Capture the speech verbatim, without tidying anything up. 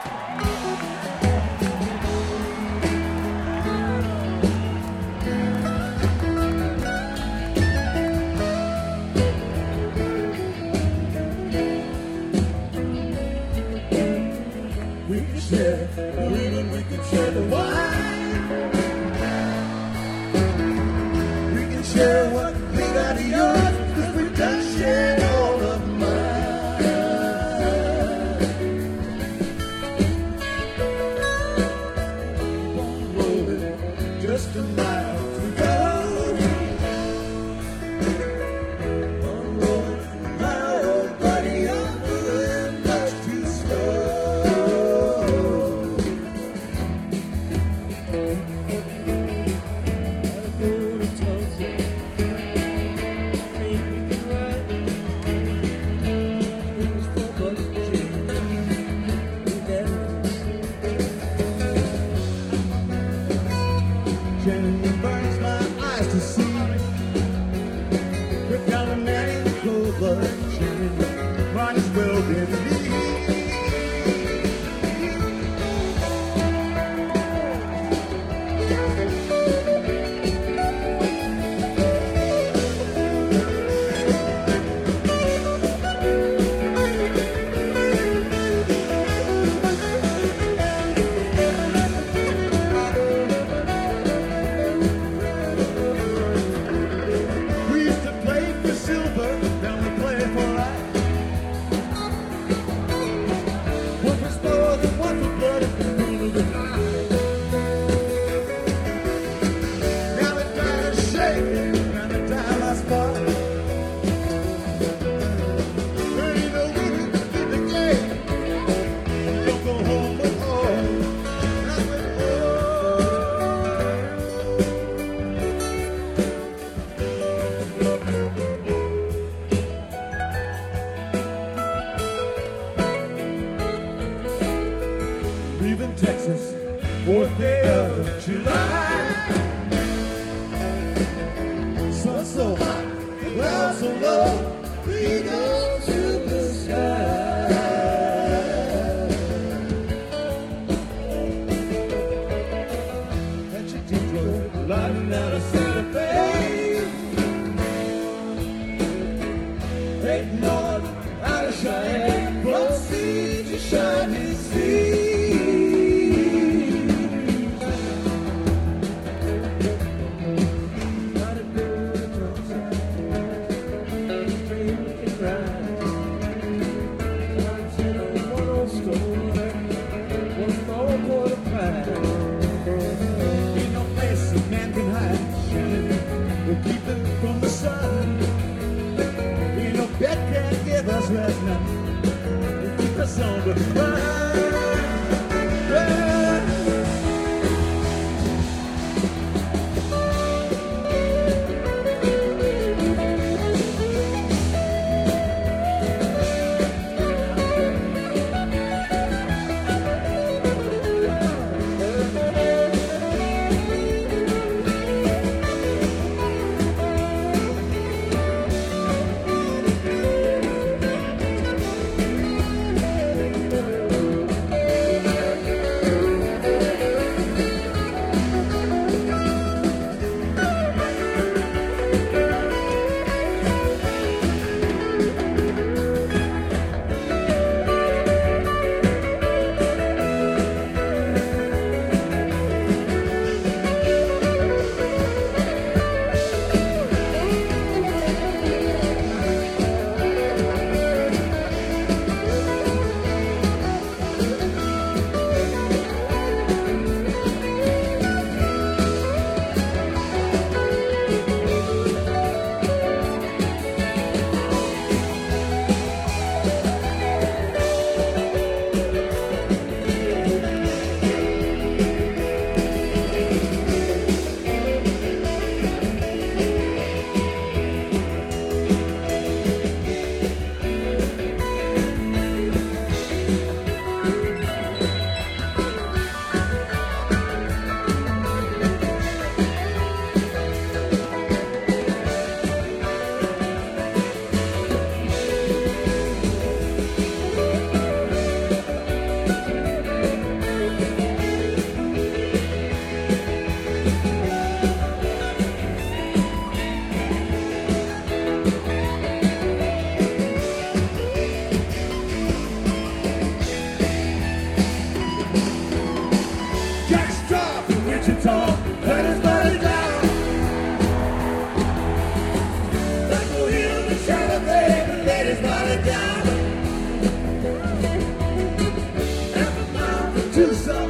Share the rhythm, we can share the wine. We can share what we got of yours, cause we just shared all of mine. Rolling just a mile to go. Unrolling my old buddy, I'm moving much too slow. It burns my eyes to see we've got a man in cold blood. Might as well be me. Leaving Texas, fourth day of July. Sun so hot, clouds so low, we go to the sky. Catch a deep road, lighting out of Santa Fe. Take north out of Cheyenne, from sea to shining sea. Last night, keep us on the run. to the sun.